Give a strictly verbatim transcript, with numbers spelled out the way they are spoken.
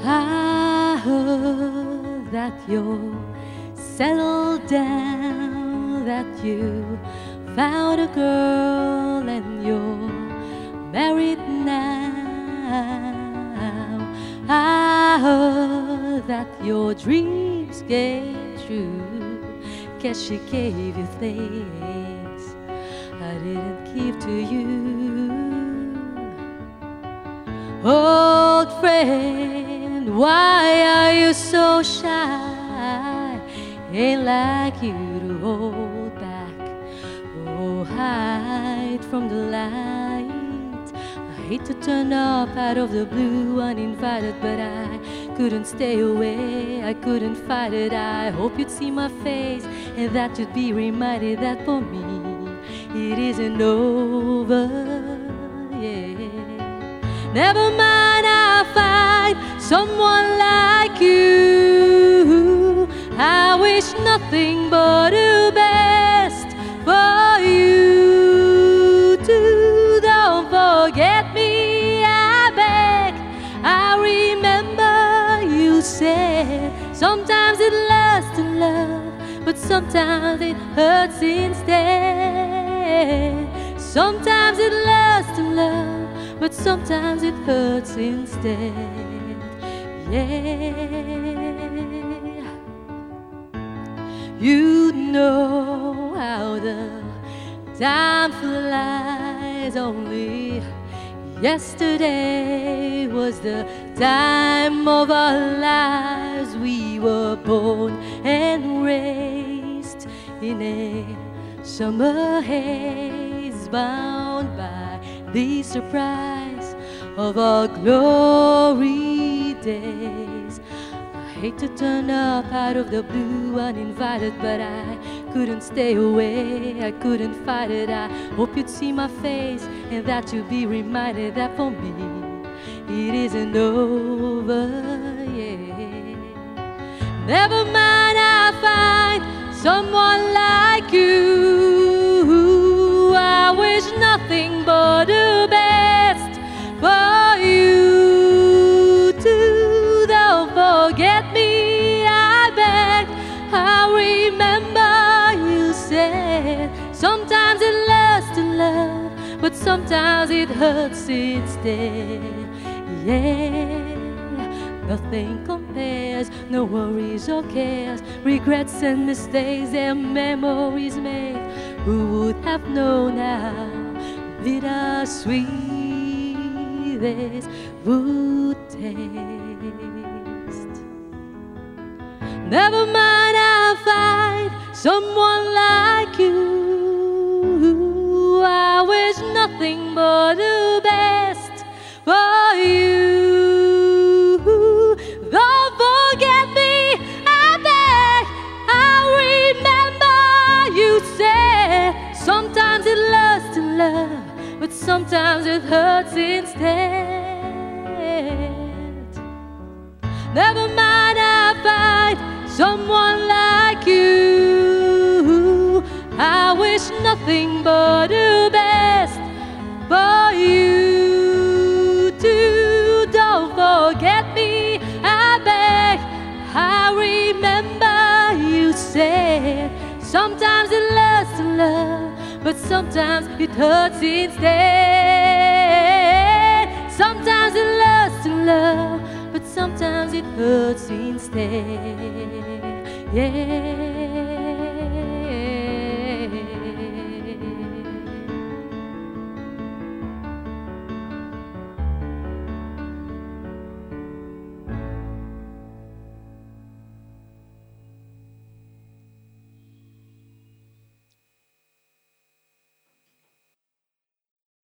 I heard that you're settled down, that you found a girl and you're married now. I heard that your dreams came true, 'cause she gave you things I didn't give to you. Old friend, why are you so shy? Ain't like you to hold back or hide from the light. I hate to turn up out of the blue uninvited, but I couldn't stay away, I couldn't fight it. I hope you'd see my face and that you'd be reminded that for me it isn't over, yeah. Never mind, I'll find someone like you. I wish nothing but the best for you too. Don't forget me, I beg. I remember you said sometimes it lasts in love, but sometimes it hurts instead. Sometimes it lasts in love, but sometimes it hurts instead, yeah. You know how the time flies. Only yesterday was the time of our lives. We were born and raised in a summer haze, bound by the surprise of our glory days. I hate to turn up out of the blue uninvited, but I couldn't stay away, I couldn't fight it. I hope you'd see my face and that you'd be reminded that for me it isn't over, yeah. Never mind, I'll find someone like you. I wish nothing but the best for you too. Don't forget me, I beg. I remember you said sometimes it lasts in love, but sometimes it hurts instead, yeah. Nothing compares, no worries or cares, regrets and mistakes and memories made. Who would have known how bittersweet this would taste? Never mind, I'll find someone like you. I wish nothing but the best for you. Don't forget me, I beg. I remember you said sometimes it lasts in love, but sometimes it hurts instead. Never mind, I'll find someone like you. I wish nothing but the best for you too. Don't forget me, I beg. I remember you said sometimes it lasts in love, but sometimes it hurts instead. Sometimes it lasts in love, but sometimes it hurts instead, yeah.